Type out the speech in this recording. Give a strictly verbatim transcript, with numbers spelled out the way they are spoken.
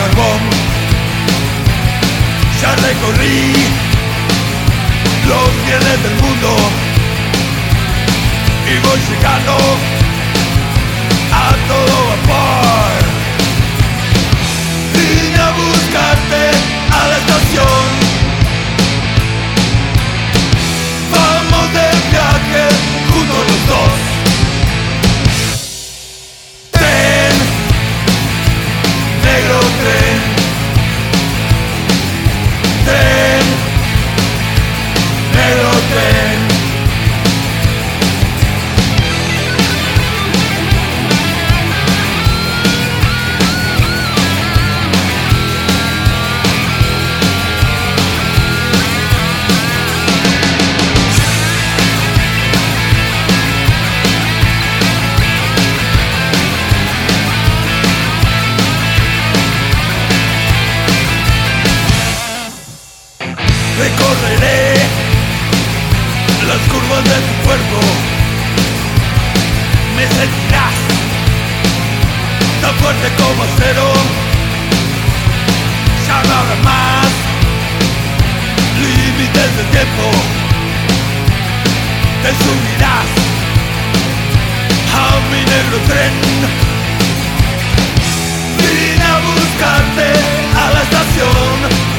carbón. Ya recorrí los bienes del mundo y voy llegando a todo vapor. Vine a buscarte a la estación. Vamos de viaje juntos los dos. Tren, negro tren. Tren, negro tren. Recorreré las curvas de tu cuerpo. Me sentirás tan fuerte como acero. Ya no habrá más límites de tiempo. Te subirás a mi negro tren. Vine a buscarte a la estación.